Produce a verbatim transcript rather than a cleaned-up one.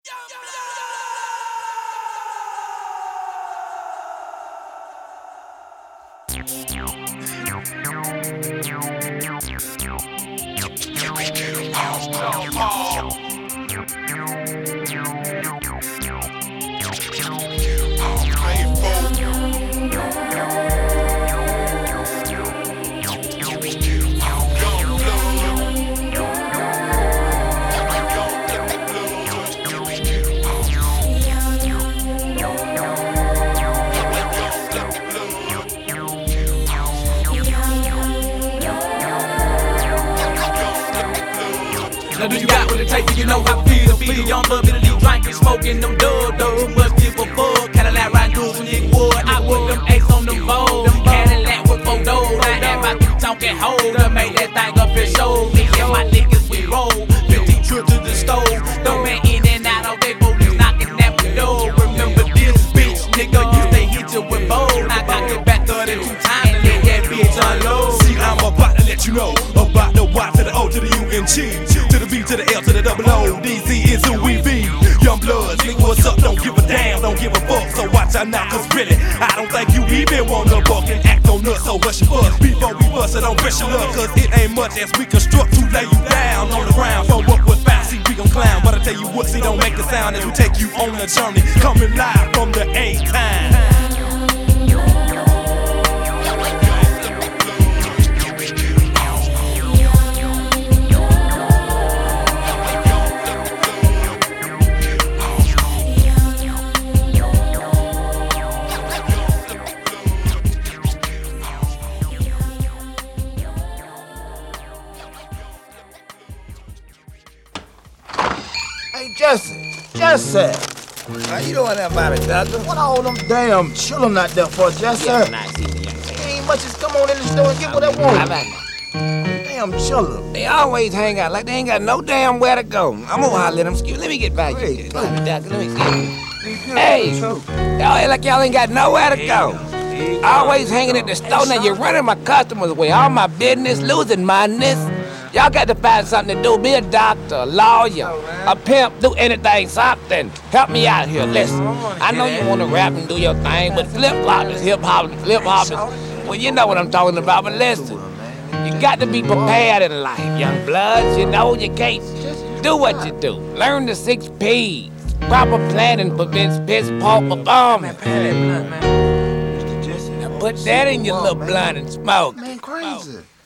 Now do you got what it takes? Do you know how I feel? To be a young blood, bitter deep drinking, smoking them dub, dub. Too much give a fuck. Cadillac riding through some nigga wood. I put them eights on them bows. Cadillac with four doors. I had my two talking hoes to make that thing up and show. Me and my niggas we roll. fifteen trips to the stove. Don't man in and out all day. Police knocking at the door. Remember this bitch, nigga, you stay hit you with bold. I got it back thirty-two times and let that bitch unload. See, I'm about to let you know about the Y to the O to the U N G. To the B to the L to the double O, D Z is who we be. Young bloods, nigga, what's up? Don't give a damn, don't give a fuck. So watch out now, cause really, I don't think you even wanna buck and act on us. So hush your fuss before we bust it, don't press your luck. Cause it ain't much as we construct to lay you down on the ground. For what was found, see, we gon' clown. But I tell you what, see, don't make a sound as we take you on a journey. Coming live from the A-Time. Hey, Jesse, Jesse. How you doing there about it, doctor? What all them damn chillin' out there for, Jesse? Yeah, nice evening, young man. Ain't much as come on in the store and get what they want. Damn chillin'. They always hang out like they ain't got no damn where to go. I'm gonna holler at them. Excuse, let me get back Hey, here. Let me, doctor, let me see. Hey, y'all act like y'all ain't got nowhere to go. Always hanging at the store. Now you're running my customers away. All my business, losing mindness. Y'all got to find something to do. Be a doctor, a lawyer, a pimp, do anything, something. Help me out here. Listen, I know you want to rap and do your thing, but flip-flop is hip-hop, flip-hop is, well, you know what I'm talking about, but listen, you got to be prepared in life, young bloods. You know you can't do what you do. Learn the six P's. Proper planning prevents piss, poor performance. Now put that in your little blunt and smoke. Man, crazy.